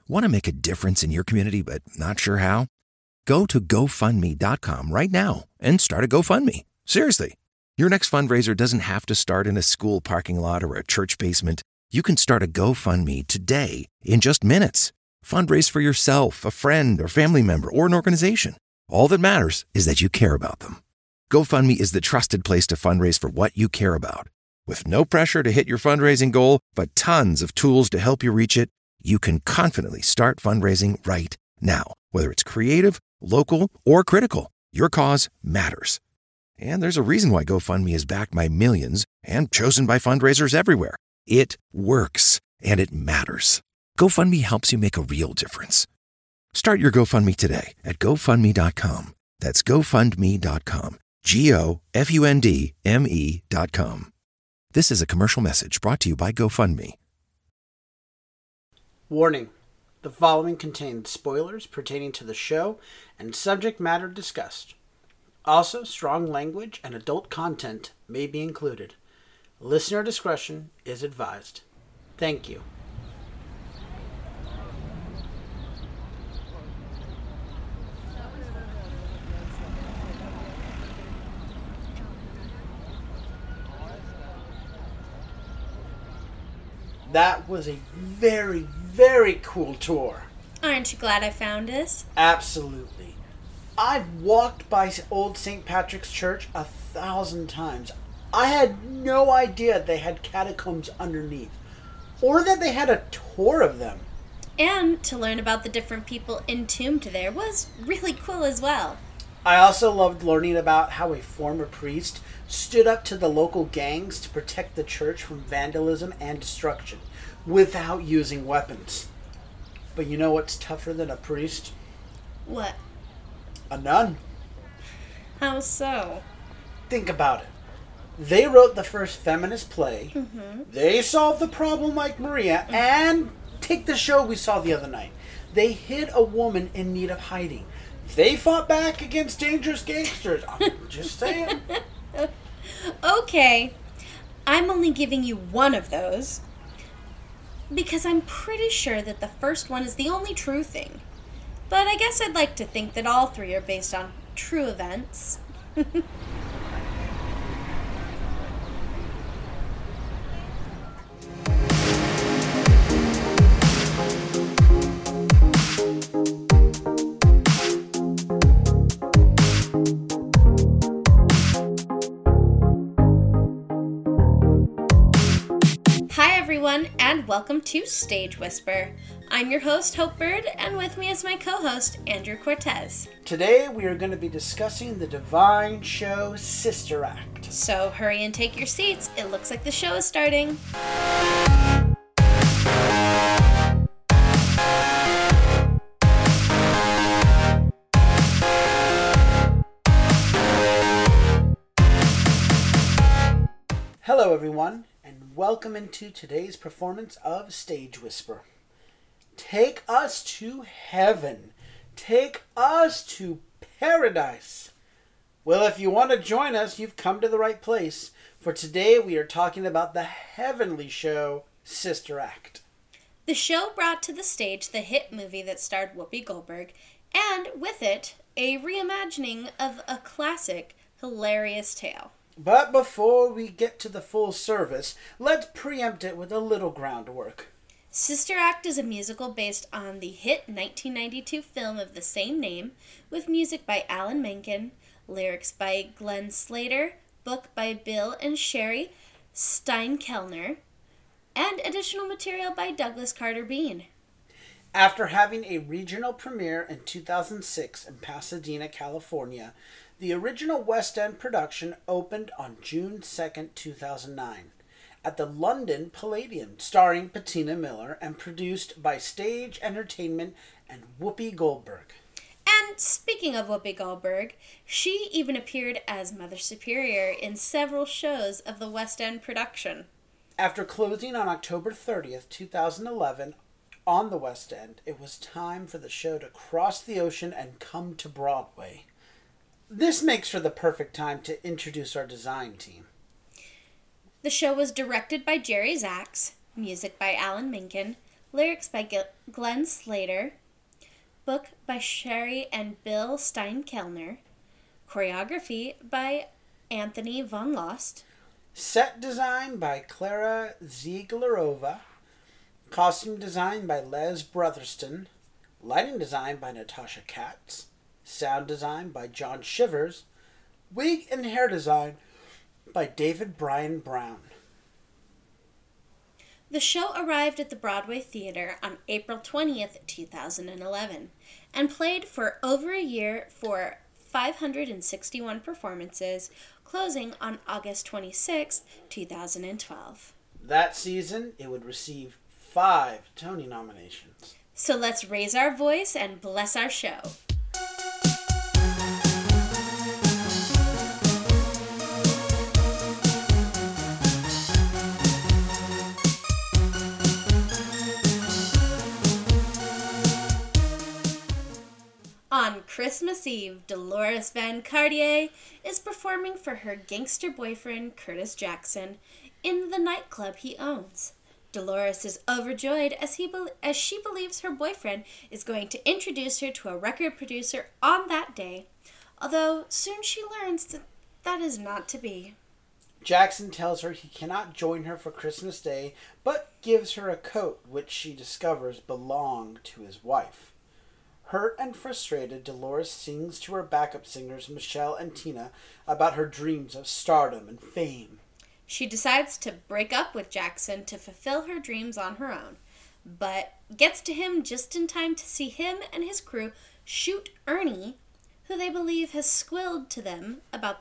Want to make a difference in your community but not sure how? Go to GoFundMe.com right now and start a GoFundMe. Seriously. Your next fundraiser doesn't have to start in a school parking lot or a church basement. You can start a GoFundMe today in just minutes. Fundraise for yourself, a friend, or family member, or an organization. All that matters is that you care about them. GoFundMe is the trusted place to fundraise for what you care about. With no pressure to hit your fundraising goal, but tons of tools to help you reach it, you can confidently start fundraising right now. Whether it's creative, local, or critical, your cause matters. And there's a reason why GoFundMe is backed by millions and chosen by fundraisers everywhere. It works, and it matters. GoFundMe helps you make a real difference. Start your GoFundMe today at GoFundMe.com. That's GoFundMe.com. GoFundMe.com. This is a commercial message brought to you by GoFundMe. Warning. The following contains spoilers pertaining to the show and subject matter discussed. Also, strong language and adult content may be included. Listener discretion is advised. Thank you. That was a very, very cool tour. Aren't you glad I found us? Absolutely. I've walked by Old St. Patrick's Church 1,000 times. I had no idea they had catacombs underneath, or that they had a tour of them. And to learn about the different people entombed there was really cool as well. I also loved learning about how a former priest stood up to the local gangs to protect the church from vandalism and destruction without using weapons. But you know what's tougher than a priest? What? A nun. How so? Think about it. They wrote the first feminist play. Mm-hmm. They solved the problem like Maria. And take the show we saw the other night. They hid a woman in need of hiding. They fought back against dangerous gangsters. I'm just saying. Okay. I'm only giving you one of those because I'm pretty sure that the first one is the only true thing. But I guess I'd like to think that all three are based on true events. Hi everyone, and welcome to Stage Whisper. I'm your host, Hope Bird, and with me is my co-host, Andrew Cortez. Today we are going to be discussing the Divine show Sister Act. So hurry and take your seats. It looks like the show is starting. Hello everyone, and welcome into today's performance of Stage Whisper. Take us to heaven. Take us to paradise. Well, if you want to join us, you've come to the right place. For today, we are talking about the heavenly show, Sister Act. The show brought to the stage the hit movie that starred Whoopi Goldberg, and with it, a reimagining of a classic, hilarious tale. But before we get to the full service, let's preempt it with a little groundwork. Sister Act is a musical based on the hit 1992 film of the same name, with music by Alan Menken, lyrics by Glenn Slater, book by Bill and Sherry Steinkellner, and additional material by Douglas Carter Bean. After having a regional premiere in 2006 in Pasadena, California, the original West End production opened on June 2nd, 2009, at the London Palladium, starring Patina Miller and produced by Stage Entertainment and Whoopi Goldberg. And speaking of Whoopi Goldberg, she even appeared as Mother Superior in several shows of the West End production. After closing on October 30th, 2011, on the West End, it was time for the show to cross the ocean and come to Broadway. This makes for the perfect time to introduce our design team. The show was directed by Jerry Zaks, music by Alan Menken, lyrics by Glenn Slater, book by Sherry and Bill Steinkellner, choreography by Anthony Von Lost, set design by Clara Zieglerova, costume design by Les Brotherston, lighting design by Natasha Katz, sound design by John Shivers, wig and hair design by David Bryan Brown. The show arrived at the Broadway Theater on April 20th, 2011, and played for over a year for 561 performances, closing on August 26th, 2012. That season, it would receive 5 Tony nominations. So let's raise our voice and bless our show. On Christmas Eve, Dolores Van Cartier is performing for her gangster boyfriend, Curtis Jackson, in the nightclub he owns. Dolores is overjoyed as she believes her boyfriend is going to introduce her to a record producer on that day, although soon she learns that that is not to be. Jackson tells her he cannot join her for Christmas Day, but gives her a coat which she discovers belonged to his wife. Hurt and frustrated, Dolores sings to her backup singers Michelle and Tina about her dreams of stardom and fame. She decides to break up with Jackson to fulfill her dreams on her own, but gets to him just in time to see him and his crew shoot Ernie, who they believe has squilled about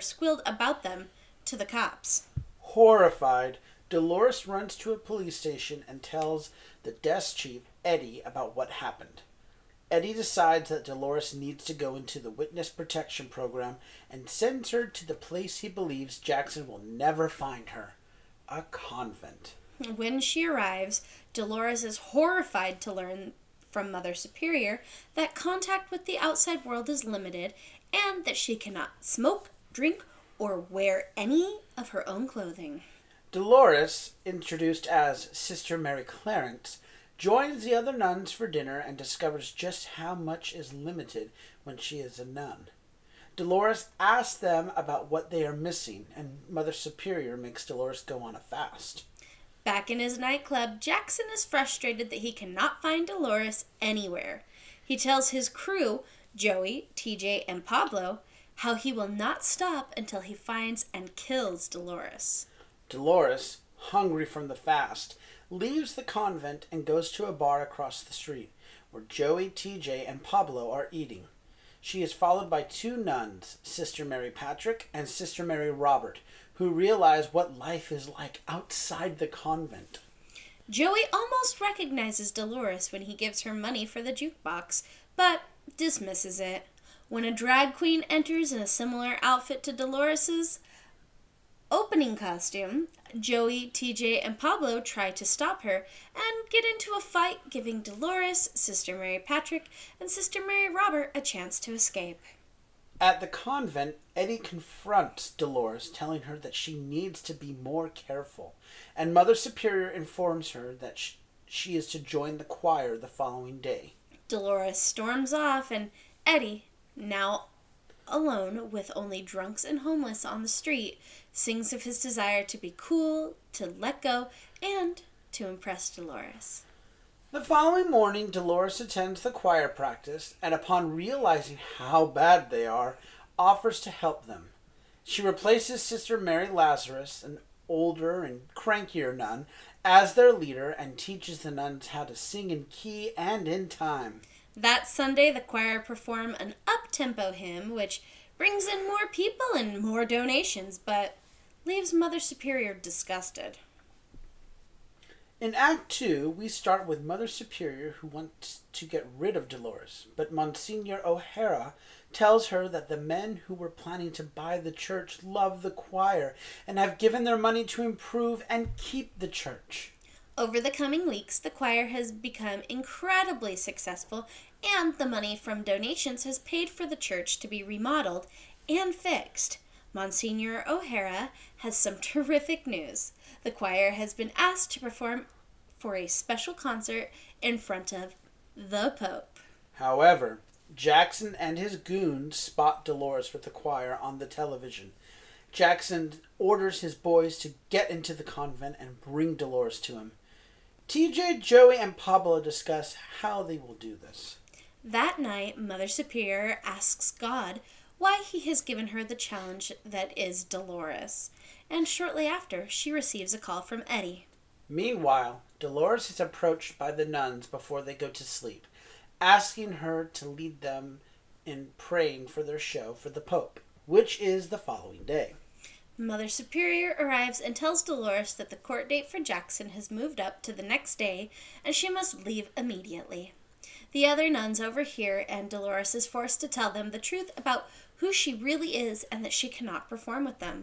them to the cops. Horrified, Dolores runs to a police station and tells the desk chief, Eddie, about what happened. Eddie decides that Dolores needs to go into the witness protection program and sends her to the place he believes Jackson will never find her, a convent. When she arrives, Dolores is horrified to learn from Mother Superior that contact with the outside world is limited and that she cannot smoke, drink, or wear any of her own clothing. Dolores, introduced as Sister Mary Clarence, joins the other nuns for dinner and discovers just how much is limited when she is a nun. Dolores asks them about what they are missing, and Mother Superior makes Dolores go on a fast. Back in his nightclub, Jackson is frustrated that he cannot find Dolores anywhere. He tells his crew, Joey, TJ, and Pablo, how he will not stop until he finds and kills Dolores. Dolores, hungry from the fast, leaves the convent and goes to a bar across the street, where Joey, TJ, and Pablo are eating. She is followed by 2 nuns, Sister Mary Patrick and Sister Mary Robert, who realize what life is like outside the convent. Joey almost recognizes Dolores when he gives her money for the jukebox, but dismisses it. When a drag queen enters in a similar outfit to Dolores's opening costume, Joey, TJ, and Pablo try to stop her and get into a fight, giving Dolores, Sister Mary Patrick, and Sister Mary Robert a chance to escape. At the convent, Eddie confronts Dolores, telling her that she needs to be more careful, and Mother Superior informs her that she is to join the choir the following day. Dolores storms off, and Eddie, now alone with only drunks and homeless on the street, sings of his desire to be cool, to let go, and to impress Dolores. The following morning, Dolores attends the choir practice, and upon realizing how bad they are, offers to help them. She replaces Sister Mary Lazarus, an older and crankier nun, as their leader and teaches the nuns how to sing in key and in time. That Sunday, the choir perform an up-tempo hymn, which brings in more people and more donations, but leaves Mother Superior disgusted. In Act 2, we start with Mother Superior, who wants to get rid of Dolores, but Monsignor O'Hara tells her that the men who were planning to buy the church love the choir and have given their money to improve and keep the church. Over the coming weeks, the choir has become incredibly successful, and the money from donations has paid for the church to be remodeled and fixed. Monsignor O'Hara has some terrific news. The choir has been asked to perform for a special concert in front of the Pope. However, Jackson and his goons spot Dolores with the choir on the television. Jackson orders his boys to get into the convent and bring Dolores to him. TJ, Joey, and Pablo discuss how they will do this. That night, Mother Superior asks God why he has given her the challenge that is Dolores, and shortly after, she receives a call from Eddie. Meanwhile, Dolores is approached by the nuns before they go to sleep, asking her to lead them in praying for their show for the Pope, which is the following day. Mother Superior arrives and tells Dolores that the court date for Jackson has moved up to the next day and she must leave immediately. The other nuns overhear and Dolores is forced to tell them the truth about who she really is and that she cannot perform with them.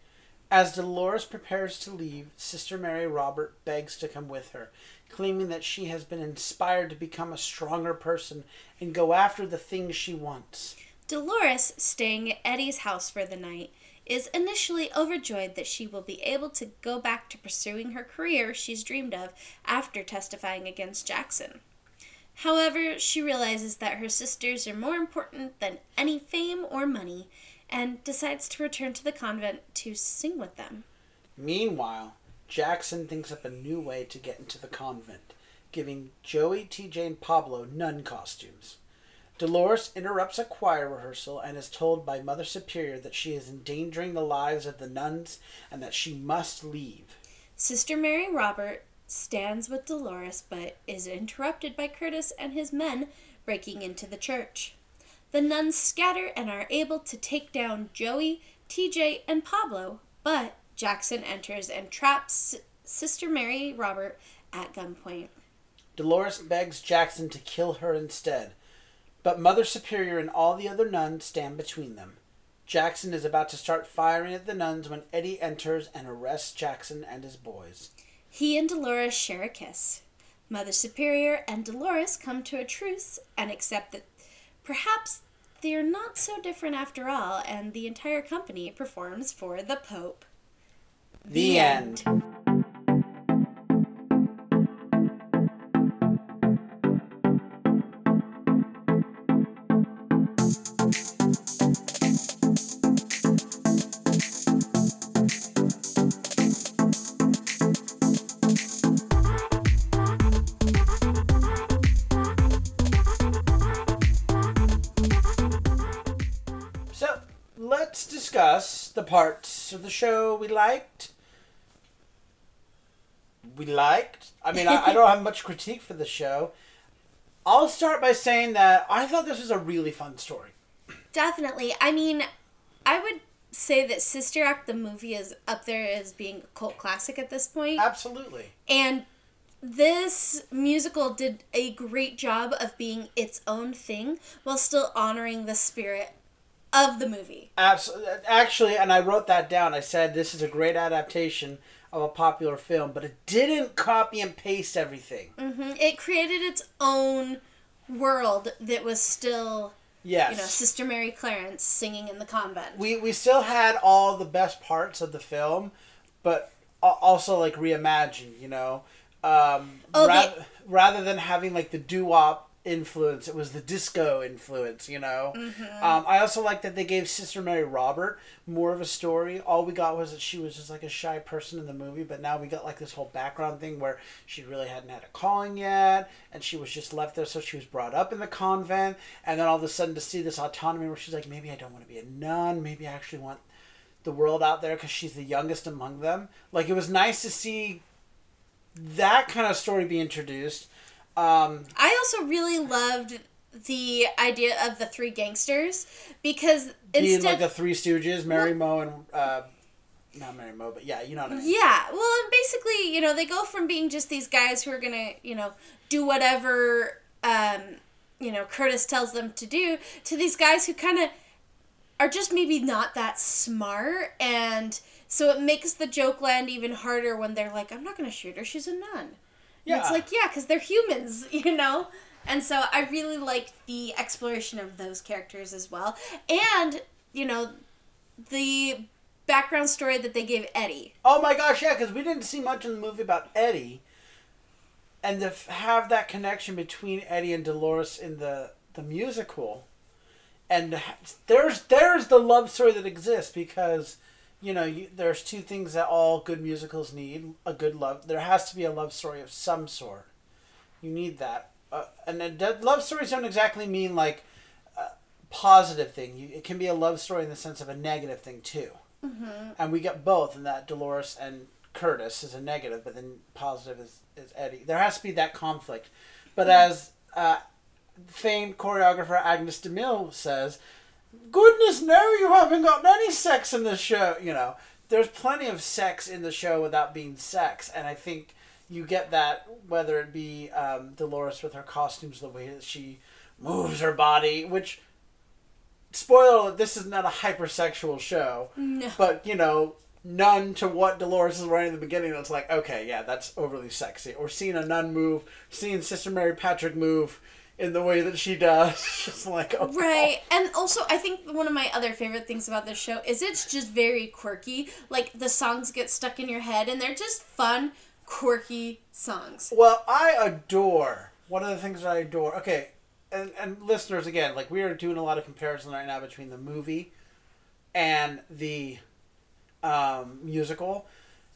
As Dolores prepares to leave, Sister Mary Robert begs to come with her, claiming that she has been inspired to become a stronger person and go after the things she wants. Dolores, staying at Eddie's house for the night, is initially overjoyed that she will be able to go back to pursuing her career she's dreamed of after testifying against Jackson. However, she realizes that her sisters are more important than any fame or money and decides to return to the convent to sing with them. Meanwhile, Jackson thinks up a new way to get into the convent, giving Joey, TJ, and Pablo nun costumes. Dolores interrupts a choir rehearsal and is told by Mother Superior that she is endangering the lives of the nuns and that she must leave. Sister Mary Robert stands with Dolores but is interrupted by Curtis and his men breaking into the church. The nuns scatter and are able to take down Joey, TJ, and Pablo, but Jackson enters and traps Sister Mary Robert at gunpoint. Dolores begs Jackson to kill her instead, but Mother Superior and all the other nuns stand between them. Jackson is about to start firing at the nuns when Eddie enters and arrests Jackson and his boys. He and Dolores share a kiss. Mother Superior and Dolores come to a truce and accept that perhaps they're not so different after all, and the entire company performs for the Pope. The end. Let's discuss the parts of the show we liked. I mean, I don't have much critique for the show. I'll start by saying that I thought this was a really fun story. Definitely. I mean, I would say that Sister Act, the movie, is up there as being a cult classic at this point. Absolutely. And this musical did a great job of being its own thing while still honoring the spirit of the movie. Absolutely. Actually, and I wrote that down. I said this is a great adaptation of a popular film, but it didn't copy and paste everything. Mm-hmm. It created its own world that was still, yes, Sister Mary Clarence singing in the convent. We still had all the best parts of the film, but also like reimagined. Rather than having like the doo-wop influence, it was the disco influence, Mm-hmm. I also like that they gave Sister Mary Robert more of a story. All we got was that she was just like a shy person in the movie, but now we got like this whole background thing where she really hadn't had a calling yet, and she was just left there, so she was brought up in the convent, and then all of a sudden to see this autonomy where she's like, maybe I don't want to be a nun, maybe I actually want the world out there because she's the youngest among them. Like, it was nice to see that kind of story be introduced. I also really loved the idea of the three gangsters because being like the Three Stooges, Mary Mo and not Mary Mo, but yeah, you know what I mean. Yeah, well, and basically, they go from being just these guys who are gonna, do whatever, Curtis tells them to do, to these guys who kind of are just maybe not that smart, and so it makes the joke land even harder when they're like, I'm not gonna shoot her, she's a nun. Yeah. And it's like, yeah, because they're humans, And so I really liked the exploration of those characters as well. And, the background story that they gave Eddie. Oh my gosh, yeah, because we didn't see much in the movie about Eddie. and to have that connection between Eddie and Dolores in the musical, and there's the love story that exists because, there's two things that all good musicals need: a good love. There has to be a love story of some sort. You need that, and love stories don't exactly mean like a positive thing. It can be a love story in the sense of a negative thing too, and we get both in that Dolores and Curtis is a negative, but then positive is Eddie. There has to be that conflict. But as famed choreographer Agnes DeMille says, goodness no, you haven't got any sex in this show. There's plenty of sex in the show without being sex. And I think you get that whether it be Dolores with her costumes, the way that she moves her body, which, spoiler alert, this is not a hypersexual show. No. But, none to what Dolores is wearing in the beginning. It's like, okay, yeah, that's overly sexy. Or seeing a nun move, seeing Sister Mary Patrick move in the way that she does. Just like, oh. Right. And also, I think one of my other favorite things about this show is it's just very quirky. Like, the songs get stuck in your head, and they're just fun, quirky songs. Well, I adore, one of the things that I adore, okay, and listeners, again, like, we are doing a lot of comparison right now between the movie and the musical.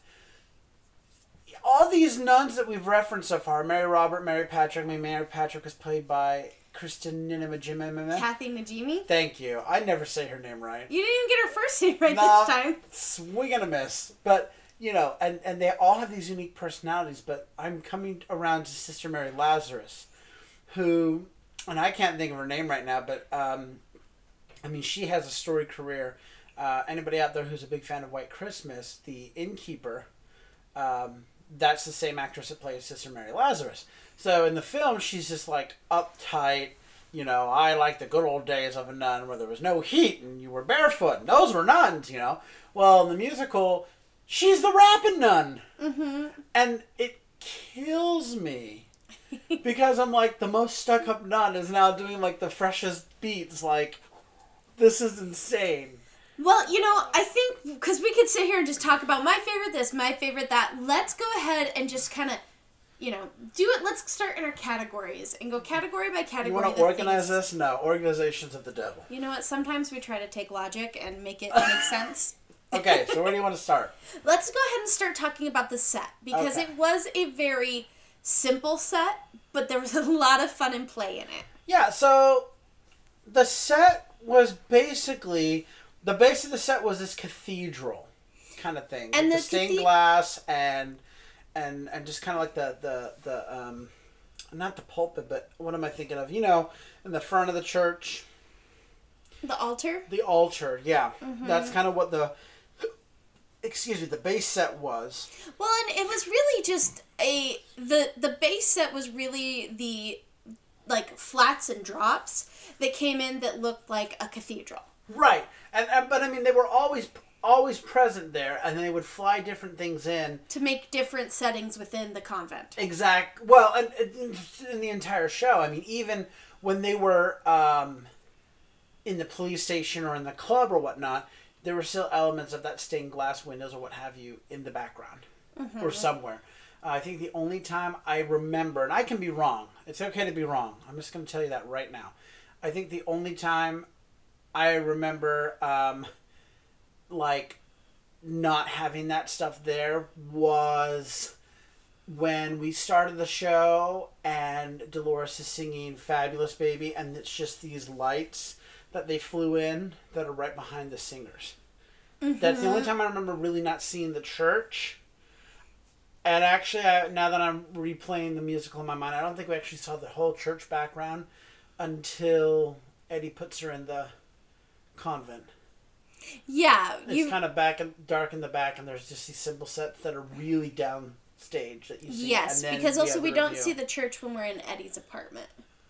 All these nuns that we've referenced so far, Mary Robert, Mary Patrick. Mary Patrick was played by Kristen Najimy. Kathy Najimy. Thank you. I never say her name right. You didn't even get her first name right this time. We're gonna miss. But, and they all have these unique personalities, but I'm coming around to Sister Mary Lazarus, who, and I can't think of her name right now, but, she has a storied career. Anybody out there who's a big fan of White Christmas, the innkeeper, that's the same actress that plays Sister Mary Lazarus. So in the film, she's just like uptight, I like the good old days of a nun where there was no heat and you were barefoot, and those were nuns, Well, in the musical, she's the rapping nun. Mm-hmm. And it kills me because I'm like, the most stuck up nun is now doing like the freshest beats. Like, this is insane. Well, I think, because we could sit here and just talk about my favorite this, my favorite that. Let's go ahead and just kind of, do it. Let's start in our categories and go category by category. You want to organize this? No. Organizations of the devil. You know what? Sometimes we try to take logic and make it make sense. Okay, so where do you want to start? Let's go ahead and start talking about the set, because it was a very simple set, but there was a lot of fun and play in it. Yeah, so the set was basically... The base of the set was this cathedral kind of thing. And the stained glass and just kind of like the not the pulpit, but what am I thinking of? In the front of the church. The altar? The altar, yeah. Mm-hmm. That's kind of what the base set was. Well, and it was really just the base set was really the, like, flats and drops that came in that looked like a cathedral. Right. But they were always present there, and they would fly different things in to make different settings within the convent. Well, and in the entire show, even when they were in the police station or in the club or whatnot, there were still elements of that stained glass windows or what have you in the background or somewhere. I think the only time I remember, and I can be wrong. It's okay to be wrong. I'm just going to tell you that right now. I think the only time I remember, not having that stuff there was when we started the show and Dolores is singing Fabulous Baby, and it's just these lights that they flew in that are right behind the singers. Mm-hmm. That's the only time I remember really not seeing the church. And actually, now that I'm replaying the musical in my mind, I don't think we actually saw the whole church background until Eddie puts her in the convent. Yeah. It's kind of dark in the back, and there's just these cymbal sets that are really downstage that you see. Yes, because also we don't see the church when we're in Eddie's apartment.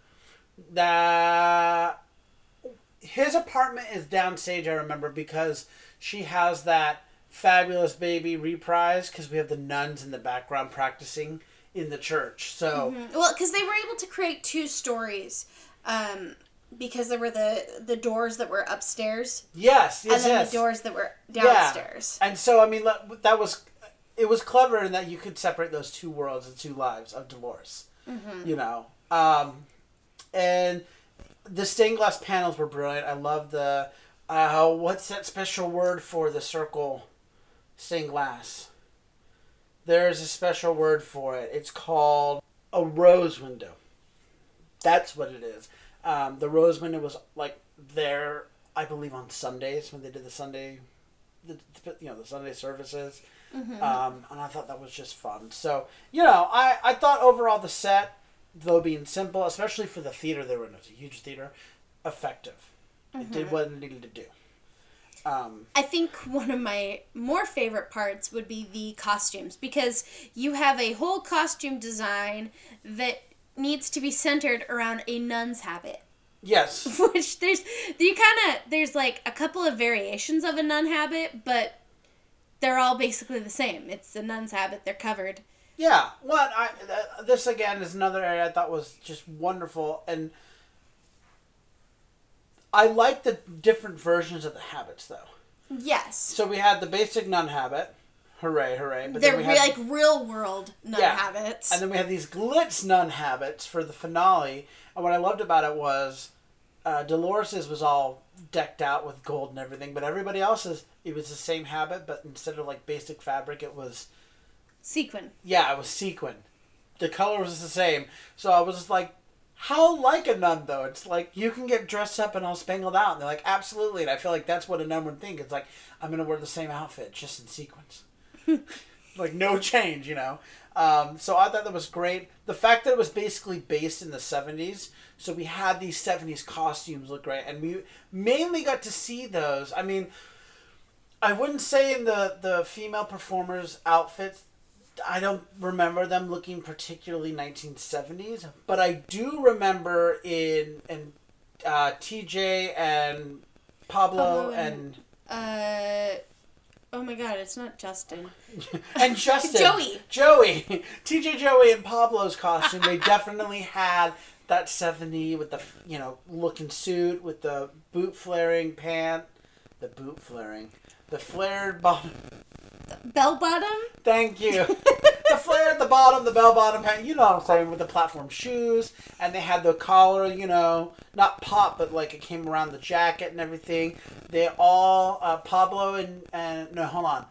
His apartment is downstage, I remember, because she has that Fabulous Baby reprise, because we have the nuns in the background practicing in the church. So, well, because they were able to create two stories. Because there were the doors that were upstairs. Yes. And then the doors that were downstairs. Yeah. And so, that was it was clever in that you could separate those two worlds and two lives of Dolores. Mm-hmm. You know, and the stained glass panels were brilliant. I love the what's that special word for the circle stained glass? There's a special word for it. It's called a rose window. That's what it is. The rose window was like there, I believe, on Sundays when they did the Sunday services. Mm-hmm. And I thought that was just fun. So, I thought overall the set, though being simple, especially for the theater they were in, it was a huge theater, effective. Mm-hmm. It did what it needed to do. I think one of my more favorite parts would be the costumes, because you have a whole costume design that needs to be centered around a nun's habit. Yes. Which there's like a couple of variations of a nun habit, but they're all basically the same. It's a nun's habit. They're covered. Yeah. Well, this again is another area I thought was just wonderful, and I like the different versions of the habits, though. Yes. So we had the basic nun habit. Hooray, hooray. But they're like real-world nun habits. And then we had these glitz nun habits for the finale. And what I loved about it was Dolores's was all decked out with gold and everything, but everybody else's, it was the same habit, but instead of like basic fabric, it was... sequin. Yeah, it was sequin. The color was the same. So I was just like, how like a nun, though? It's like, you can get dressed up and all spangled out. And they're like, absolutely. And I feel like that's what a nun would think. It's like, I'm going to wear the same outfit, just in sequins. Like, no change, So I thought that was great. The fact that it was basically based in the 70s, so we had these 70s costumes look great. And we mainly got to see those. I mean, I wouldn't say in the female performers' outfits, I don't remember them looking particularly 1970s, but I do remember in TJ and Pablo and oh my god, it's not Justin. And Justin. Joey. TJ, Joey, and Pablo's costume, they definitely had that 70 with the, looking suit with the boot flaring pant, the flared bottom. Bell bottom? Thank you. The flare at the bottom, the bell bottom pant, you know what I'm saying, with the platform shoes, and they had the collar, not pop, but like it came around the jacket and everything. They all, Pablo and no, hold on.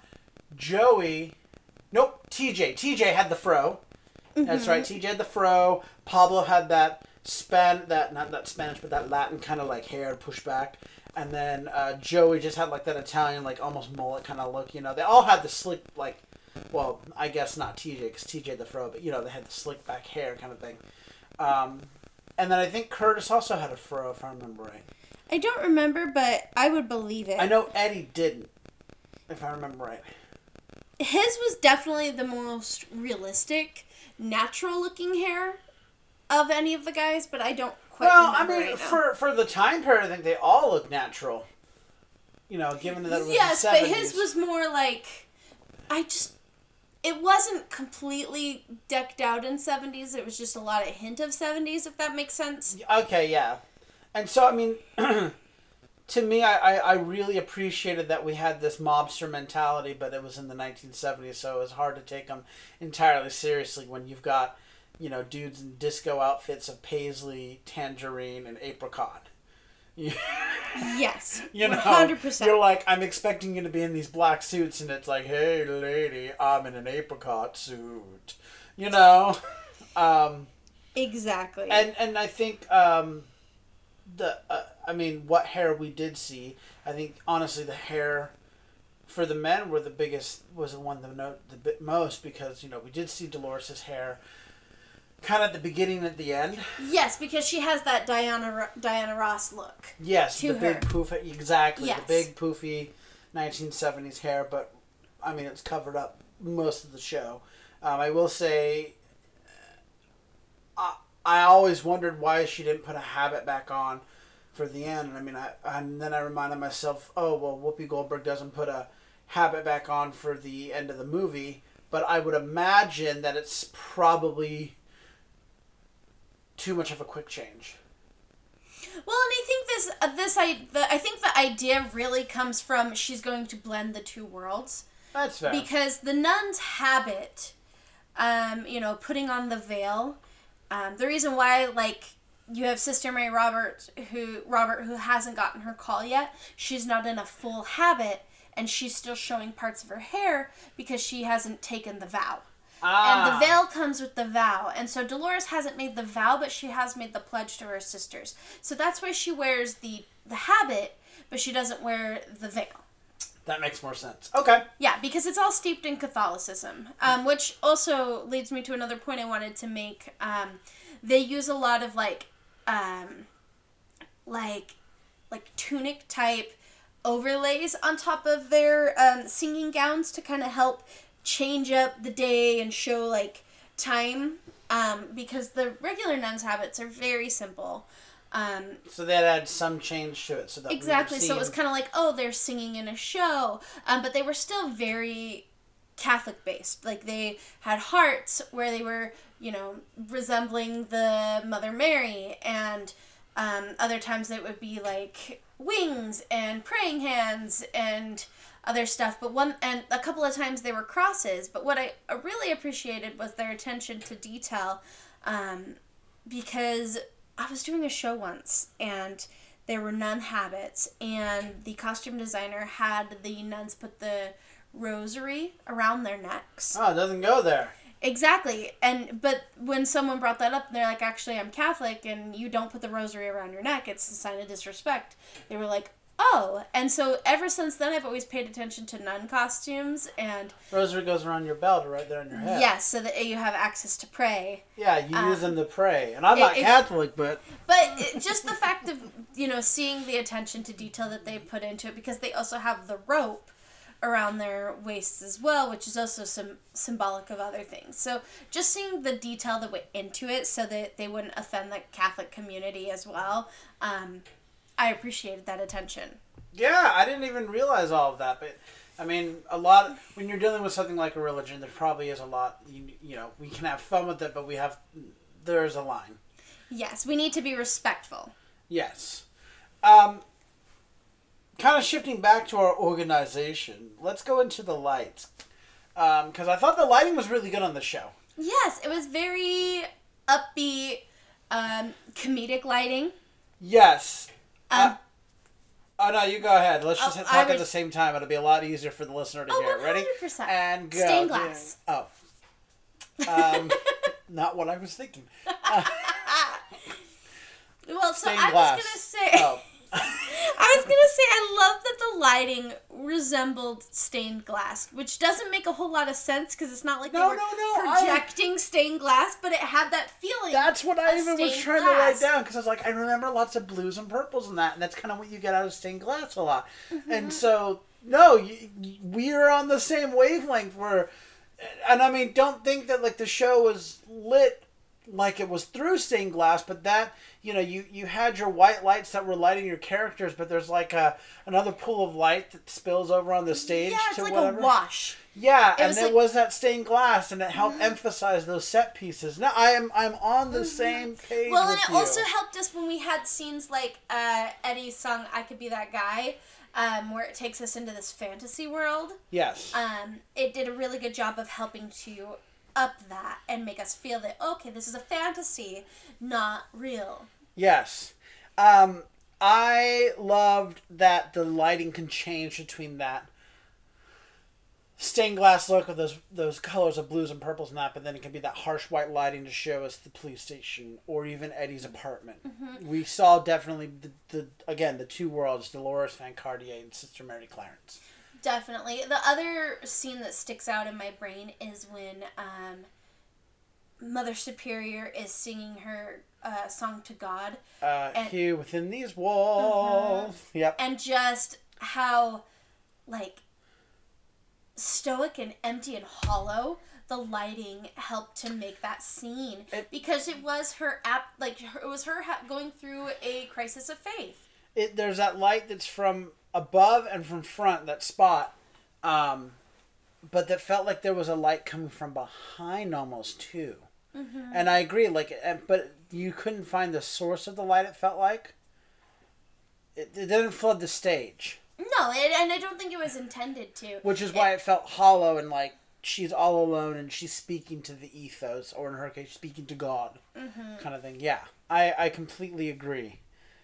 TJ had the fro. Mm-hmm. That's right, TJ had the fro. Pablo had that not that Spanish, but that Latin kind of like hair pushed back. And then Joey just had like that Italian, like almost mullet kind of look. They all had the slick, like, well, I guess not TJ because TJ had the fro, but they had the slick back hair kind of thing. And then I think Curtis also had a fro, if I remember right. I don't remember, but I would believe it. I know Eddie didn't, if I remember right. His was definitely the most realistic, natural-looking hair of any of the guys, but I don't quite remember. Well, I mean, for the time period, I think they all look natural. Given that it was yes, the 70s. But his was more like, it wasn't completely decked out in 70s. It was just a lot of hint of 70s, if that makes sense. Okay, yeah. And so, I mean, to me, I really appreciated that we had this mobster mentality, but it was in the 1970s, so it was hard to take them entirely seriously when you've got, dudes in disco outfits of paisley, tangerine, and apricot. Yes, 100%. You're like, I'm expecting you to be in these black suits, and it's like, hey, lady, I'm in an apricot suit. Exactly. And I think what hair we did see, I think honestly the hair for the men was the one to note the bit most, because we did see Dolores' hair kind of at the beginning and at the end. Yes, because she has that Diana Ross look. Yes, the big poofy, exactly. Yes. The big poofy 1970s hair, but I mean it's covered up most of the show. I will say, I always wondered why she didn't put a habit back on for the end. And I mean, and then I reminded myself, oh well, Whoopi Goldberg doesn't put a habit back on for the end of the movie, but I would imagine that it's probably too much of a quick change. Well, and I think the idea really comes from she's going to blend the two worlds. That's fair. Because the nun's habit, putting on the veil, the reason why, like, you have Sister Mary Robert who hasn't gotten her call yet, she's not in a full habit, and she's still showing parts of her hair because she hasn't taken the vow. And the veil comes with the vow. And so Dolores hasn't made the vow, but she has made the pledge to her sisters. So that's why she wears the habit, but she doesn't wear the veil. That makes more sense. Okay. Yeah, because it's all steeped in Catholicism, which also leads me to another point I wanted to make. They use a lot of like tunic type overlays on top of their singing gowns to kind of help change up the day and show like time, because the regular nuns' habits are very simple. So that adds some change to it. So that exactly. So it was kind of like, oh, they're singing in a show, but they were still very Catholic based. Like they had hearts where they were, resembling the Mother Mary, and other times it would be like wings and praying hands and other stuff. But a couple of times they were crosses. But what I really appreciated was their attention to detail, because I was doing a show once, and there were nun habits, and the costume designer had the nuns put the rosary around their necks. Oh, it doesn't go there. Exactly. But when someone brought that up, and they're like, actually, I'm Catholic, and you don't put the rosary around your neck, it's a sign of disrespect. They were like, oh. And so ever since then, I've always paid attention to nun costumes, and rosary goes around your belt or right there on your head. Yes, so that you have access to pray. Yeah, you use them to pray. And I'm not Catholic, but... But just the fact of, seeing the attention to detail that they put into it, because they also have the rope around their waists as well, which is also some symbolic of other things. So just seeing the detail that went into it so that they wouldn't offend the Catholic community as well, I appreciated that attention. Yeah, I didn't even realize all of that, but I mean, when you're dealing with something like a religion, there probably is a lot, we can have fun with it, but there's a line. Yes, we need to be respectful. Yes. Kind of shifting back to our organization, let's go into the lights. Because I thought the lighting was really good on the show. Yes, it was very upbeat, comedic lighting. Yes. Oh, no, you go ahead. Let's just talk at the same time. It'll be a lot easier for the listener to hear. 100%. Ready? And go. Stained glass. Oh. Not what I was thinking. Well, so stained I glass. was going to say... Oh. I love that the lighting resembled stained glass, which doesn't make a whole lot of sense because it's not like they were projecting stained glass, but it had that feeling. That's what I even was trying to write down, because I was like, I remember lots of blues and purples in that, and that's kind of what you get out of stained glass a lot. Mm-hmm. And so, no, we are on the same wavelength. And I mean, don't think that like the show was lit like it was through stained glass, but that, you had your white lights that were lighting your characters, but there's like another pool of light that spills over on the stage. Yeah, it's to like whatever. A wash. Yeah, it was that stained glass, and it helped emphasize those set pieces. Now I'm on the same page. Well, with and it you. also helped us when we had scenes like Eddie's song "I Could Be That Guy," where it takes us into this fantasy world. Yes. It did a really good job of helping to up that and make us feel that, okay, this is a fantasy, not real. Yes. I loved that the lighting can change between that stained glass look with those colors of blues and purples and that, but then it can be that harsh white lighting to show us the police station or even Eddie's apartment. Mm-hmm. We saw definitely the two worlds, Dolores Van Cartier and Sister Mary Clarence. Definitely. The other scene that sticks out in my brain is when Mother Superior is singing her song to God. Here within these walls. Uh-huh. Yep. And just how, like, stoic and empty and hollow the lighting helped to make that scene. Because it was her going through a crisis of faith. There's that light that's from above and from front, that spot, but that felt like there was a light coming from behind almost too. Mm-hmm. And I agree, but you couldn't find the source of the light. It felt like it didn't flood the stage. No, and I don't think it was intended to. Which is why it felt hollow and like she's all alone and she's speaking to the ethos, or in her case, speaking to God, kind of thing. Yeah, I completely agree.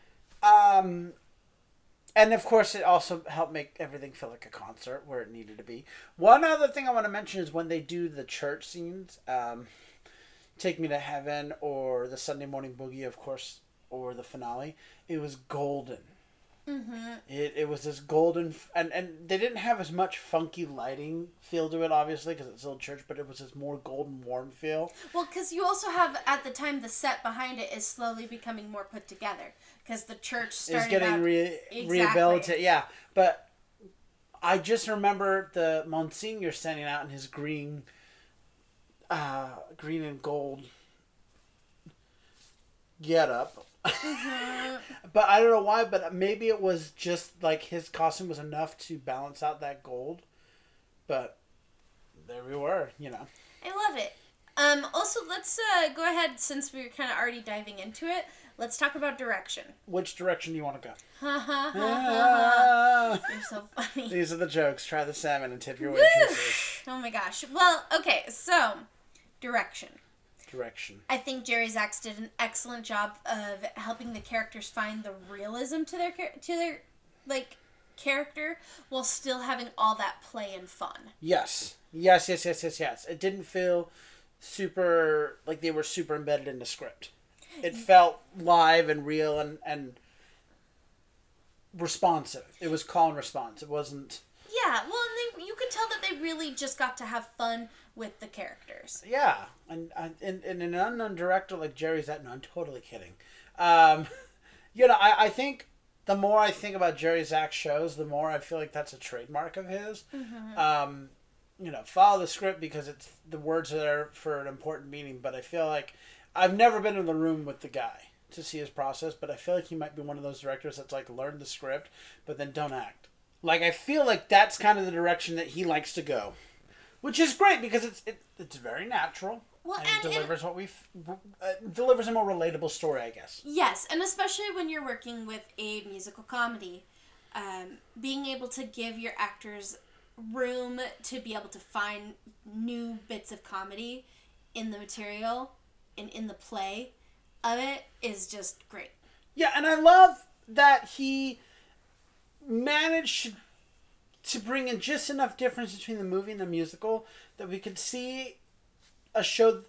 And of course, it also helped make everything feel like a concert where it needed to be. One other thing I want to mention is when they do the church scenes, Take Me to Heaven or the Sunday Morning Boogie, of course, or the finale, it was golden. Mm-hmm. It was this golden, and they didn't have as much funky lighting feel to it, obviously, because it's still church, but it was this more golden, warm feel. Well, because you also have, at the time, the set behind it is slowly becoming more put together, because the church started getting out... rehabilitated, yeah. But I just remember the Monsignor standing out in his green and gold getup. Mm-hmm. But I don't know why, but maybe it was just like his costume was enough to balance out that gold. But there we were, you know. I love it. Also, let's go ahead, since we were kind of already diving into it, let's talk about direction. Which direction do you want to go? You're so funny. These are the jokes. Try the salmon and tip your waitresses. Oh my gosh. Well, okay, so, direction. I think Jerry Zaks did an excellent job of helping the characters find the realism to their character while still having all that play and fun. Yes. It didn't feel super like they were super embedded in the script. It felt live and real and responsive. It was call and response. It wasn't... Yeah, well, and you could tell that they really just got to have fun with the characters. Yeah, and an unknown director like Jerry Zaks... No, I'm totally kidding. I think the more I think about Jerry Zaks shows, the more I feel like that's a trademark of his. Mm-hmm. Follow the script because it's the words are there for an important meaning, but I feel like I've never been in the room with the guy to see his process, but I feel like he might be one of those directors that's like learn the script, but then don't act. Like, I feel like that's kind of the direction that he likes to go. Which is great, because it's very natural. Well, and it delivers delivers a more relatable story, I guess. Yes, and especially when you're working with a musical comedy, being able to give your actors room to be able to find new bits of comedy in the material and in the play of it is just great. Yeah, and I love that he managed to bring in just enough difference between the movie and the musical that we could see a show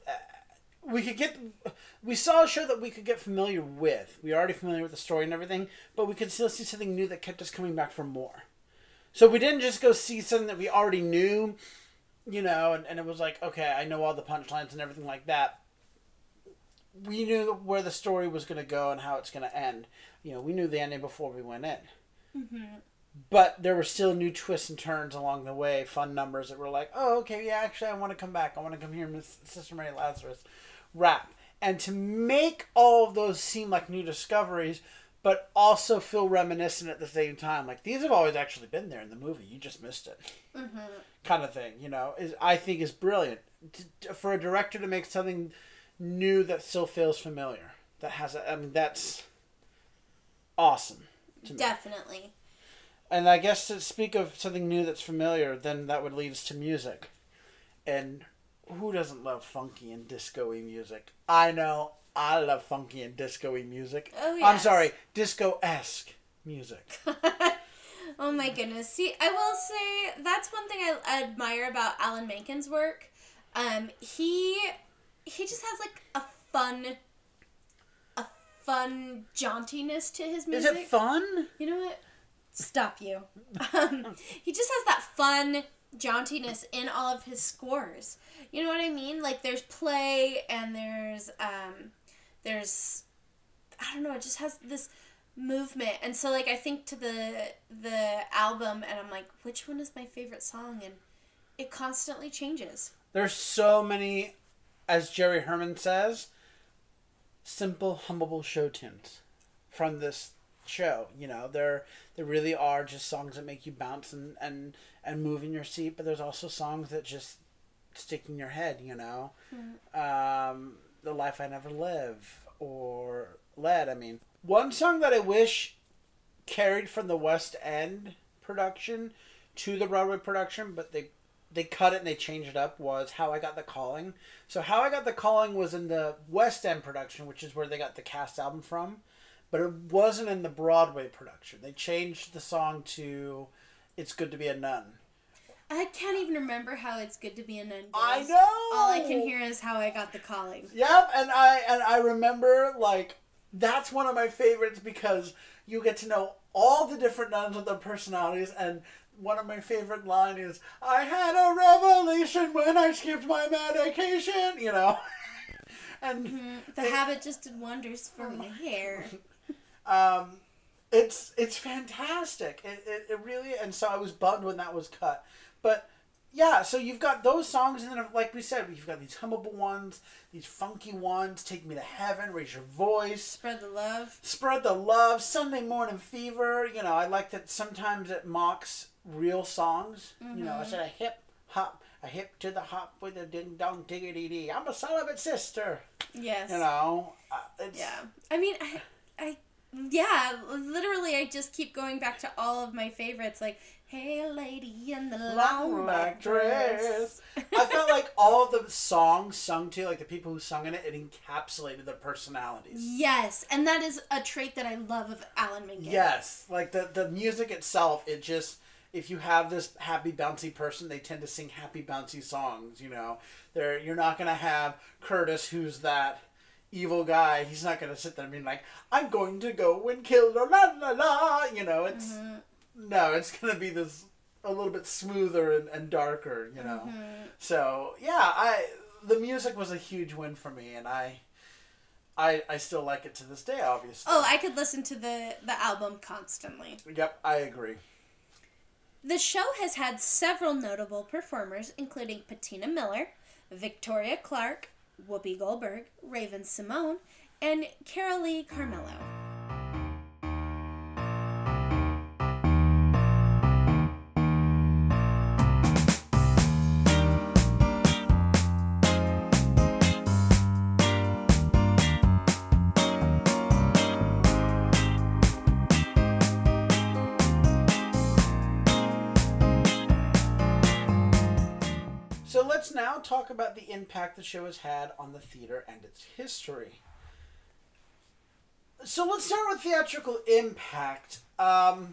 we saw a show that we could get familiar with. We were already familiar with the story and everything, but we could still see something new that kept us coming back for more. So we didn't just go see something that we already knew, and it was like, okay, I know all the punchlines and everything like that. We knew where the story was going to go and how it's going to end. We knew the ending before we went in. Mm-hmm. But there were still new twists and turns along the way, fun numbers that were like, oh, okay, yeah, actually, I want to come back. I want to come hear Miss Sister Mary Lazarus rap. And to make all of those seem like new discoveries, but also feel reminiscent at the same time. Like, these have always actually been there in the movie. You just missed it. Mm-hmm. Kind of thing, I think is brilliant. For a director to make something new that still feels familiar. That's awesome to me. Definitely. And I guess to speak of something new that's familiar, then that would lead us to music. And who doesn't love funky and disco-y music? I know, I love funky and disco-y music. Oh, yes. I'm sorry, disco-esque music. Oh my goodness. See, I will say, that's one thing I admire about Alan Menken's work. He just has like a fun jauntiness to his music. Is it fun? You know what? Stop you. He just has that fun jauntiness in all of his scores. You know what I mean? Like, there's play and there's I don't know, it just has this movement. And so, like, I think to the album and I'm like, which one is my favorite song? And it constantly changes. There's so many, as Jerry Herman says, simple, hummable show tunes from this show. There really are just songs that make you bounce and move in your seat, but there's also songs that just stick in your head. The Life I Never Live or Lead. One song that I wish carried from the West End production to the Broadway production, but they cut it and they changed it up, was How I Got the Calling. So How I Got the Calling was in the West End production, which is where they got the cast album from, but it wasn't in the Broadway production. They changed the song to It's Good to Be a Nun. I can't even remember how It's Good to Be a Nun goes. I know! All I can hear is How I Got the Calling. Yep, and I remember, like, that's one of my favorites because you get to know all the different nuns with their personalities, and one of my favorite line is, I had a revelation when I skipped my medication, you know. And the habit just did wonders for my hair. It's fantastic. It really, and so I was bummed when that was cut. But yeah, so you've got those songs, and then like we said, you've got these hummable ones, these funky ones, Take Me to Heaven, Raise Your Voice. Spread the Love. Spread the Love, Sunday Morning Fever. You know, I like that sometimes it mocks real songs. Mm-hmm. You know, I said a hip to the hop with a ding dong diggity dee. I'm a celibate sister. Yes. You know, yeah. I mean, yeah, literally, I just keep going back to all of my favorites, like, Hey, lady in the long black dress. I felt like all of the songs sung to, like the people who sung in it, it encapsulated their personalities. Yes, and that is a trait that I love of Alan Menken. Yes, like the music itself, it just, if you have this happy, bouncy person, they tend to sing happy, bouncy songs, you know. You're not going to have Curtis, who's that evil guy. He's not going to sit there and be like, I'm going to go and kill la la la la. You know, it's... Mm-hmm. No, it's going to be this a little bit smoother and darker, you know. Mm-hmm. So, yeah, the music was a huge win for me, and I still like it to this day, obviously. Oh, I could listen to the album constantly. Yep, I agree. The show has had several notable performers, including Patina Miller, Victoria Clark, Whoopi Goldberg, Raven Simone, and Carolee Carmello. So let's now talk about the impact the show has had on the theater and its history. So let's start with theatrical impact. I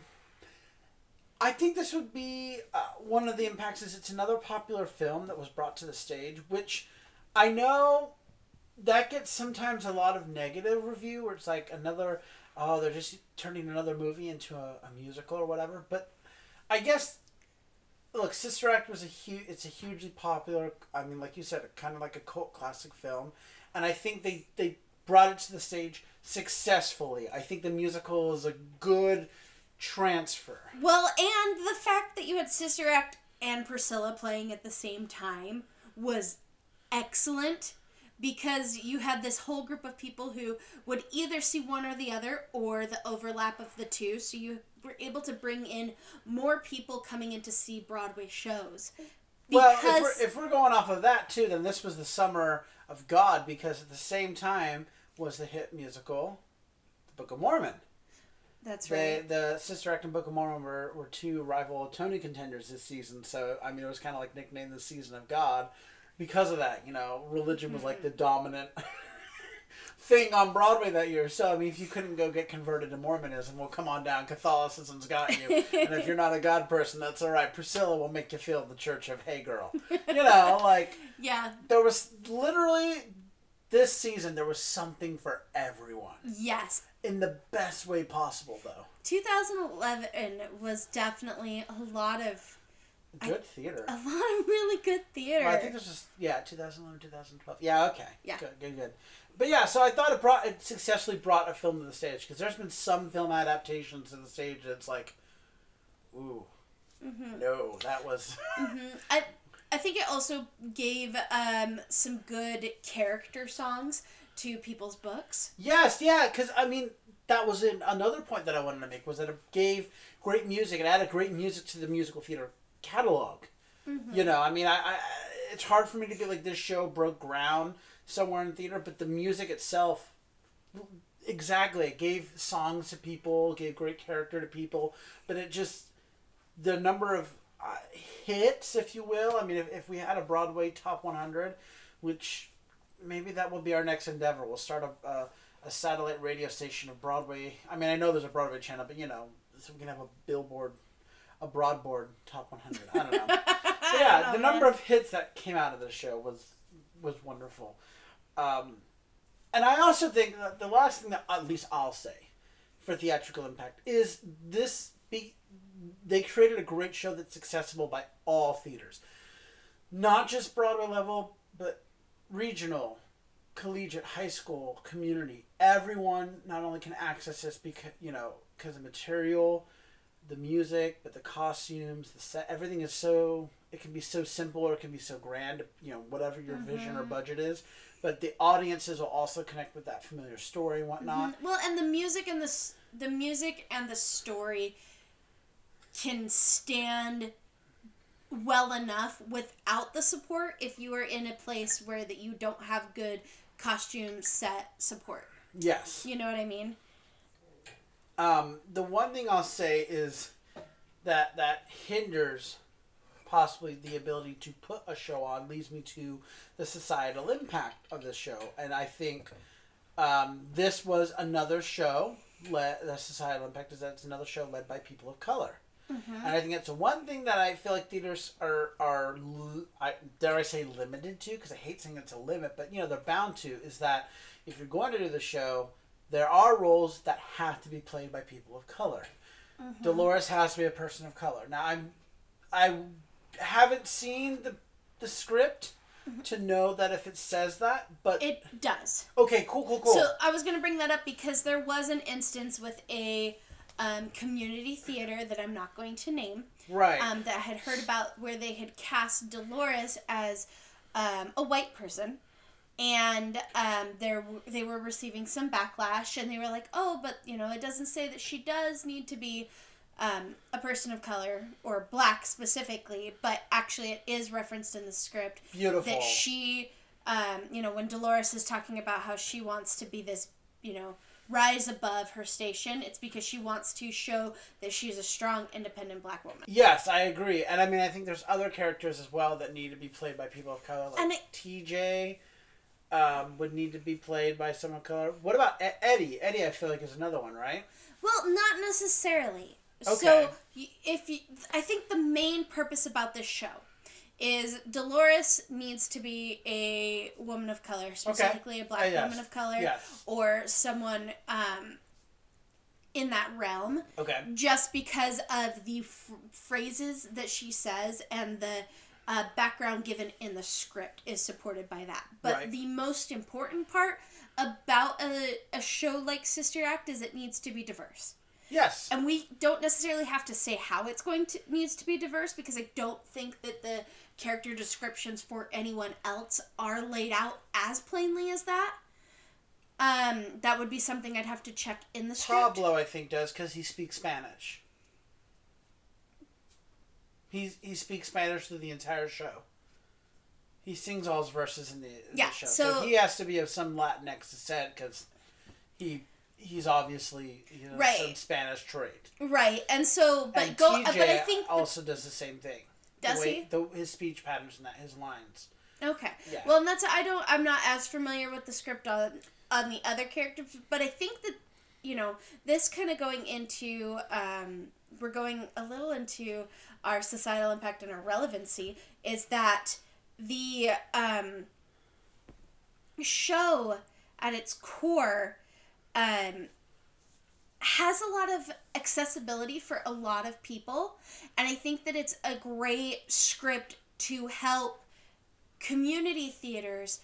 think this would be one of the impacts is it's another popular film that was brought to the stage, which I know that gets sometimes a lot of negative review where it's like they're just turning another movie into a musical or whatever. But I guess... Look, Sister Act was it's a hugely popular, I mean, like you said, kind of like a cult classic film. And I think they brought it to the stage successfully. I think the musical is a good transfer. Well, and the fact that you had Sister Act and Priscilla playing at the same time was excellent, because you had this whole group of people who would either see one or the other, or the overlap of the two, so you were able to bring in more people coming in to see Broadway shows. Well, if we're going off of that too, then this was the summer of God, because at the same time was the hit musical, The Book of Mormon. That's right. The Sister Act and Book of Mormon were two rival Tony contenders this season, so I mean it was kind of like nicknamed the Season of God because of that. You know, religion was like the dominant thing on Broadway that year. So I mean, if you couldn't go get converted to Mormonism, well, come on down. Catholicism's got you, and if you're not a God person, that's all right. Priscilla will make you feel the Church of Hey Girl. You know, like yeah. There was literally this season. There was something for everyone. Yes. In the best way possible, though. 2011 was definitely a lot of good theater. A lot of really good theater. Well, I think this was 2011, 2012. Yeah, okay. Yeah. Good. But yeah, so I thought it successfully brought a film to the stage, because there's been some film adaptations to the stage that's like, ooh, no, that was. I think it also gave some good character songs to people's books. Yes, yeah, because I mean that was another point that I wanted to make, was that it gave great music. It added great music to the musical theater catalog. Mm-hmm. You know, I mean, I it's hard for me to be like, this show broke ground somewhere in theater, but the music itself, exactly, it gave songs to people, gave great character to people, but it just, the number of hits, if you will. I mean, if we had a Broadway top 100, which maybe that will be our next endeavor. We'll start a satellite radio station of Broadway. I mean, I know there's a Broadway channel, but so we can have a billboard, a broadboard top 100. I don't know. But yeah, the number of hits that came out of the show was wonderful. And I also think that the last thing that at least I'll say for theatrical impact is they created a great show that's accessible by all theaters. Not just Broadway level, but regional, collegiate, high school, community. Everyone not only can access this because of material, the music, but the costumes, the set, everything is it can be so simple or it can be so grand, whatever your vision or budget is. But the audiences will also connect with that familiar story and whatnot. Well, and the music and the story can stand well enough without the support if you are in a place where that you don't have good costume set support. Yes. You know what I mean? The one thing I'll say is that hinders possibly the ability to put a show on leads me to the societal impact of the show. And I think this was another show, the societal impact is that it's another show led by people of color. Mm-hmm. And I think it's one thing that I feel like theaters are dare I say limited to, because I hate saying it's a limit, but they're bound to, is that if you're going to do the show, there are roles that have to be played by people of color. Mm-hmm. Dolores has to be a person of color. Now, I haven't seen the script to know that if it says that, but it does. Okay, cool. So I was going to bring that up because there was an instance with a community theater that I'm not going to name. Right. That I had heard about where they had cast Dolores as a white person. And they were receiving some backlash, and they were like, oh, but, it doesn't say that she does need to be a person of color, or black specifically, but actually it is referenced in the script. Beautiful. That she, when Dolores is talking about how she wants to be this, rise above her station, it's because she wants to show that she's a strong, independent black woman. Yes, I agree. And I mean, I think there's other characters as well that need to be played by people of color, like TJ. Would need to be played by someone of color. What about Eddie? Eddie, I feel like, is another one, right? Well, not necessarily. Okay. So, I think the main purpose about this show is Dolores needs to be a woman of color, specifically a black woman of color, or someone in that realm. Okay. Just because of the phrases that she says and the background given in the script is supported by that. But the most important part about a show like Sister Act is it needs to be diverse. Yes. And we don't necessarily have to say how it's needs to be diverse, because I don't think that the character descriptions for anyone else are laid out as plainly as that. That would be something I'd have to check in the script. Pablo, I think, does, because he speaks Spanish. He speaks Spanish through the entire show. He sings all his verses in the show. So he has to be of some Latinx descent, because he's obviously some Spanish trait. Right, and so but I think also does the same thing. Does he? His speech patterns and his lines. Okay. Yeah. Well, and I'm not as familiar with the script on the other characters, but I think that this kind of going into we're going a little into our societal impact and our relevancy, is that the show at its core has a lot of accessibility for a lot of people, and I think that it's a great script to help community theaters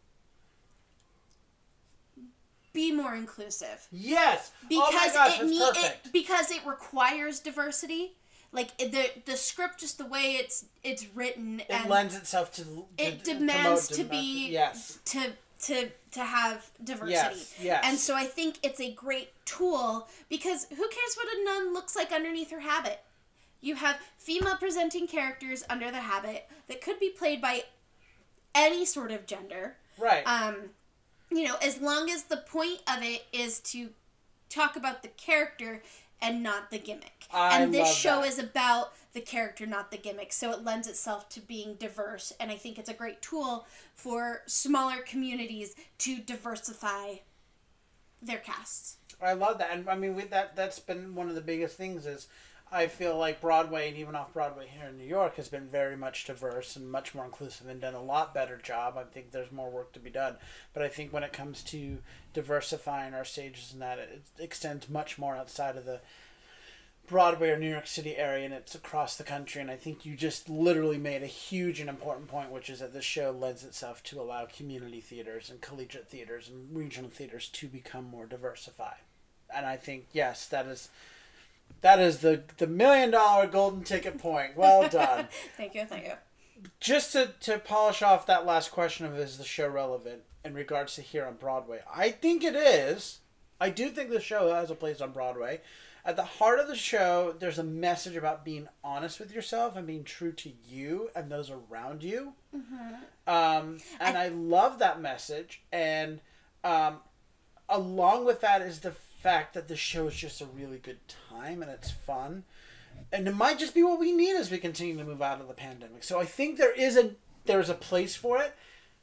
be more inclusive. Yes. Because oh my gosh, that's perfect. Because it requires diversity. Like the script, just the way it's written, it lends itself to it demands to be to have diversity. Yes. And so I think it's a great tool, because who cares what a nun looks like underneath her habit? You have female presenting characters under the habit that could be played by any sort of gender. Right. As long as the point of it is to talk about the character and not the gimmick. And this show is about the character, not the gimmick. So it lends itself to being diverse, and I think it's a great tool for smaller communities to diversify their casts. I love that, and I mean, that's been one of the biggest things. Is I feel like Broadway and even off Broadway here in New York has been very much diverse and much more inclusive and done a lot better job. I think there's more work to be done, but I think when it comes to diversifying our stages and that, it extends much more outside of the Broadway or New York City area, and it's across the country. And I think you just literally made a huge and important point, which is that this show lends itself to allow community theaters and collegiate theaters and regional theaters to become more diversified. And I think, yes, that is the $1 million golden ticket point. Well done. Thank you. Just to polish off that last question of is the show relevant in regards to here on Broadway, I think it is. I do think the show has a place on Broadway. At the heart of the show, there's a message about being honest with yourself and being true to you and those around you. Mm-hmm. And I love that message. And along with that is the fact that the show is just a really good time and it's fun. And it might just be what we need as we continue to move out of the pandemic. So I think there's a place for it.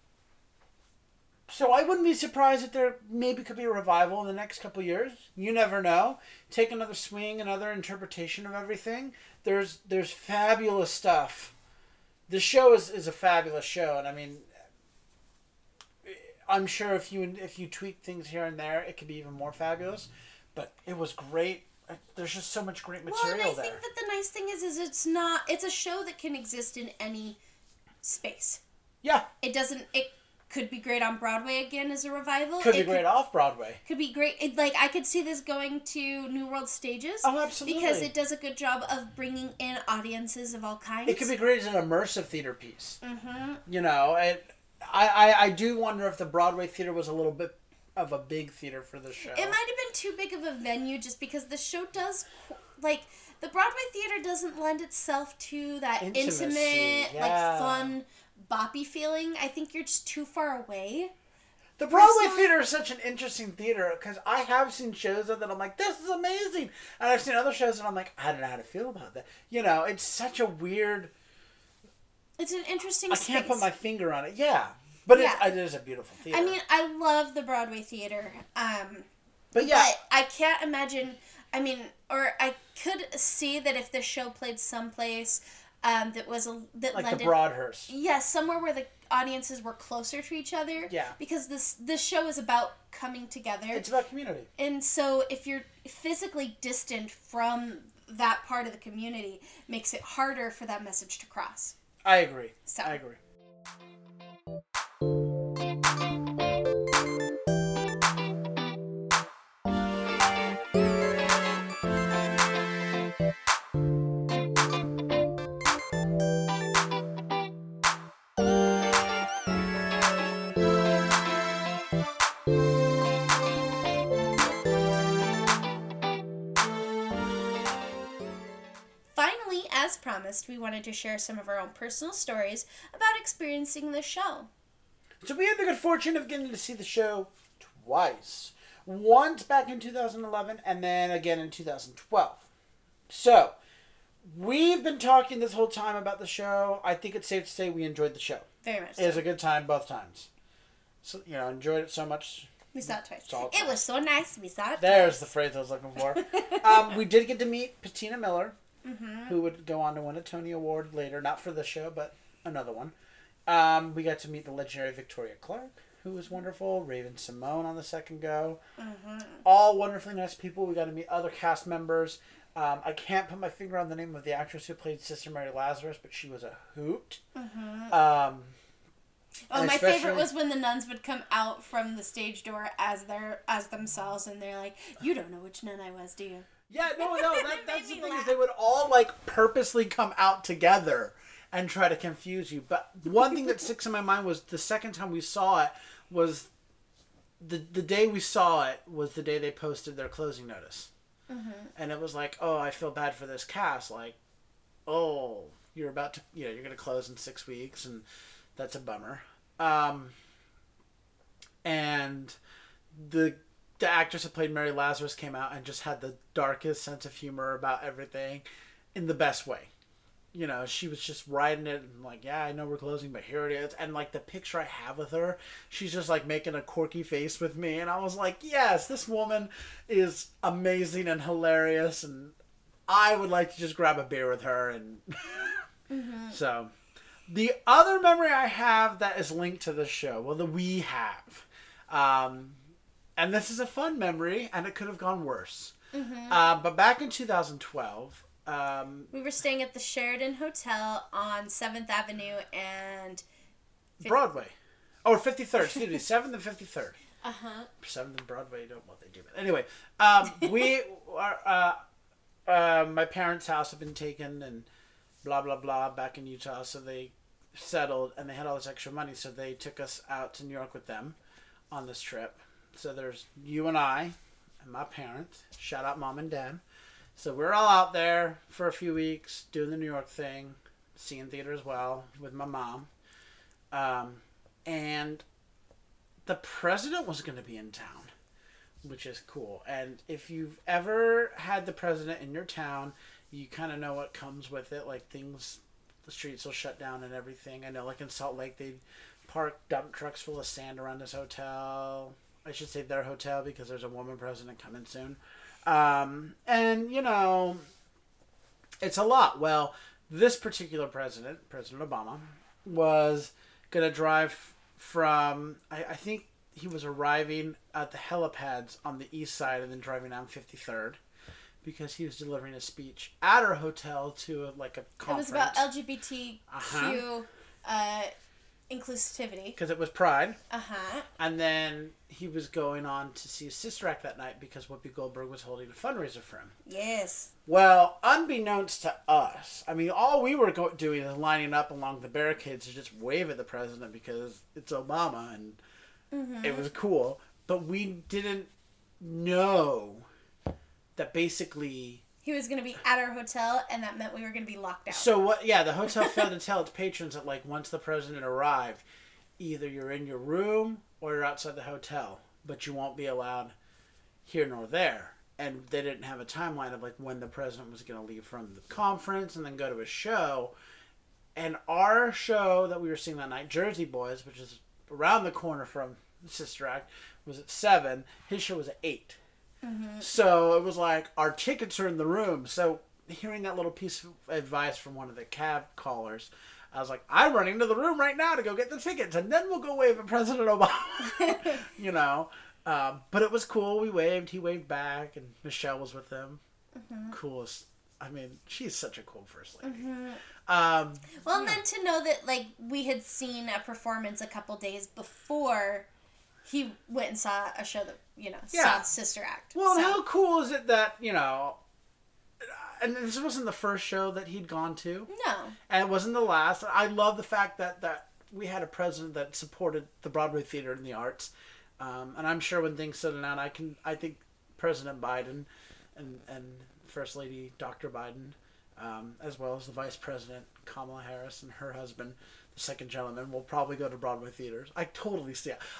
So I wouldn't be surprised if there maybe could be a revival in the next couple of years. You never know. Take another swing, another interpretation of everything. There's fabulous stuff. The show is a fabulous show, and I mean, I'm sure if you tweak things here and there, it could be even more fabulous. But it was great. There's just so much great material there. Well, and I think that the nice thing is it's a show that can exist in any space. Yeah. It could be great on Broadway again as a revival. Could be great off Broadway. Could be great. I could see this going to New World Stages. Oh, absolutely. Because it does a good job of bringing in audiences of all kinds. It could be great as an immersive theater piece. Mm-hmm. You know, I do wonder if the Broadway theater was a little bit of a big theater for the show. It might have been too big of a venue just because the show does, the Broadway theater doesn't lend itself to that intimate, fun, boppy feeling. I think you're just too far away. The Broadway theater is such an interesting theater because I have seen shows that I'm like, this is amazing. And I've seen other shows and I'm like, I don't know how to feel about that. You know, it's such a weird... It's an interesting space. I can't put my finger on it. Yeah. But it is a beautiful theater. I mean, I love the Broadway theater. But yeah. But I can't imagine... I could see that if the show played someplace... that like the Broadhurst. Yeah, somewhere where the audiences were closer to each other. Yeah. Because this show is about coming together. It's about community. And so if you're physically distant from that part of the community, makes it harder for that message to cross. I agree. So. I agree. As promised, we wanted to share some of our own personal stories about experiencing the show. So we had the good fortune of getting to see the show twice. Once back in 2011 and then again in 2012. So, we've been talking this whole time about the show. I think it's safe to say we enjoyed the show. Very much so. It was a good time both times. So, enjoyed it so much. We saw it twice. It was so nice. We saw it There's twice. the phrase I was looking for. We did get to meet Patina Miller. Mm-hmm. Who would go on to win a Tony Award later, not for the show, but another one. We got to meet the legendary Victoria Clark, who was wonderful. Raven Simone on the second go. Mm-hmm. All wonderfully nice people. We got to meet other cast members. I can't put my finger on the name of the actress who played Sister Mary Lazarus, but she was a hoot. Mm-hmm. My favorite was when the nuns would come out from the stage door as themselves, and they're like, "You don't know which nun I was, do you?" Yeah, no, that's the thing is they would all purposely come out together and try to confuse you. But one thing that sticks in my mind was the second time we saw it was the day we saw it was the day they posted their closing notice. Mm-hmm. And it was like, oh, I feel bad for this cast. Like, oh, you're about to, you're going to close in 6 weeks, and that's a bummer. And the actress who played Mary Lazarus came out and just had the darkest sense of humor about everything in the best way. you know, she was just writing it and like, yeah, I know we're closing, but here it is. And like the picture I have with her, she's just like making a quirky face with me. And I was like, yes, this woman is amazing and hilarious. And I would like to just grab a beer with her. And so the other memory I have that is linked to the show, well, that we have, and this is a fun memory and it could have gone worse. But back in 2012, we were staying at the Sheraton Hotel on 7th Avenue and... Broadway. Or 53rd, excuse me, 7th and 53rd. 7th and Broadway, don't know what they do. But anyway, we are, my parents' house had been taken and blah, blah, blah, back in Utah. So they settled and they had all this extra money. So they took us out to New York with them on this trip. So there's you and I and my parents. Shout out Mom and Dad. So we're all out there for a few weeks doing the New York thing, seeing theater as well with my mom. And the president was going to be in town, which is cool. And if you've ever had the president in your town, you kind of know what comes with it. Like things, the streets will shut down and everything. I know like in Salt Lake, they'd park dump trucks full of sand around this hotel. I should say their hotel because there's a woman president coming soon. And, you know, it's a lot. Well, this particular president, President Obama, was going to drive from, I think he was arriving at the helipads on the east side and then driving down 53rd because he was delivering a speech at our hotel to a conference. It was about LGBTQ inclusivity. Because it was Pride. And then he was going on to see Sister Act that night because Whoopi Goldberg was holding a fundraiser for him. Yes. Well, unbeknownst to us, I mean, all we were doing is lining up along the barricades to just wave at the president because it's Obama and it was cool. But we didn't know that basically... He was going to be at our hotel, and that meant we were going to be locked out. So, what? Yeah, the hotel failed to tell its patrons that, like, once the president arrived, either you're in your room or you're outside the hotel, but you won't be allowed here nor there. And they didn't have a timeline of, like, when the president was going to leave from the conference and then go to a show. And our show that we were seeing that night, Jersey Boys, which is around the corner from Sister Act, was at 7. His show was at 8. So it was like, our tickets are in the room. So hearing that little piece of advice from one of the cab callers, I was like, I'm running to the room right now to go get the tickets, and then we'll go wave at President Obama. You know, but it was cool. We waved, he waved back, and Michelle was with them. Coolest. I mean, she's such a cool first lady. Well, and then to know that, like, we had seen a performance a couple days before he went and saw a show that, you know, saw Sister Act. Well, and how cool is it that, you know, and this wasn't the first show that he'd gone to. No. And it wasn't the last. I love the fact that we had a president that supported the Broadway theater and the arts. And I'm sure when things settle down, I think President Biden and First Lady Dr. Biden, as well as the Vice President Kamala Harris and her husband, the second gentleman, will probably go to Broadway theaters. I totally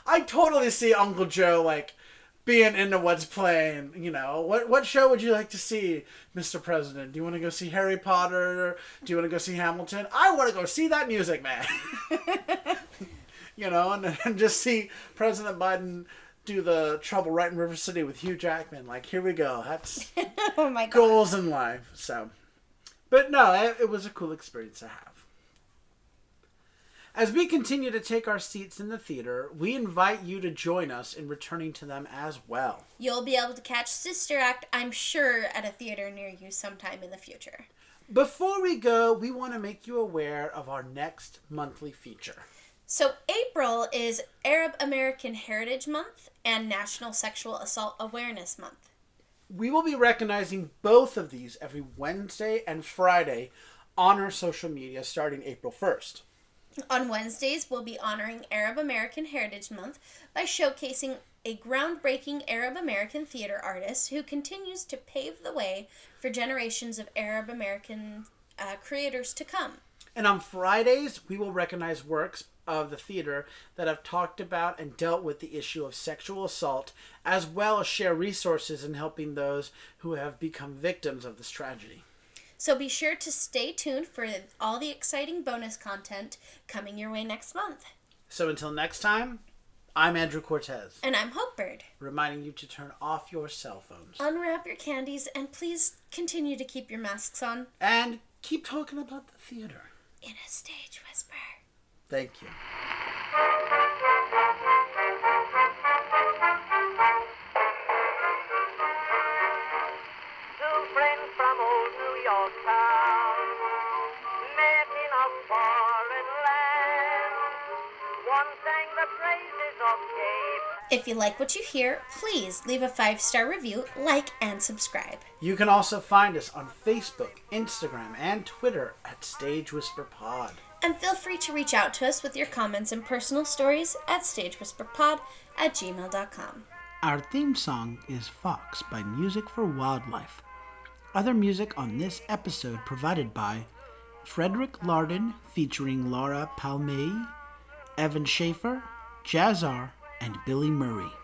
see Uncle Joe, like, being into what's playing. You know, what show would you like to see, Mr. President? Do you want to go see Harry Potter? Or do you want to go see Hamilton? I want to go see that Music Man. You know, and just see President Biden do the Trouble right in River City with Hugh Jackman. Like, here we go. That's oh my God. Goals in life. So, but no, it was a cool experience to have. As we continue to take our seats in the theater, we invite you to join us in returning to them as well. You'll be able to catch Sister Act, I'm sure, at a theater near you sometime in the future. Before we go, we want to make you aware of our next monthly feature. So April is Arab American Heritage Month and National Sexual Assault Awareness Month. We will be recognizing both of these every Wednesday and Friday on our social media starting April 1st. On Wednesdays, we'll be honoring Arab American Heritage Month by showcasing a groundbreaking Arab American theater artist who continues to pave the way for generations of Arab American creators to come. And on Fridays, we will recognize works of the theater that have talked about and dealt with the issue of sexual assault, as well as share resources in helping those who have become victims of this tragedy. So be sure to stay tuned for all the exciting bonus content coming your way next month. So until next time, I'm Andrew Cortez. And I'm Hopebird. Reminding you to turn off your cell phones. Unwrap your candies and please continue to keep your masks on. And keep talking about the theater. In a stage whisper. Thank you. Two friends from old New York town met in a foreign land. One sang the praises of Cape. If you like what you hear, please leave a 5-star review, like, and subscribe. You can also find us on Facebook, Instagram, and Twitter at Stage Whisper Pod. And feel free to reach out to us with your comments and personal stories at stagewhisperpod@gmail.com. Our theme song is Fox by Music for Wildlife. Other music on this episode provided by Frederick Lardon featuring Laura Palmei, Evan Schaefer, Jazzar, and Billy Murray.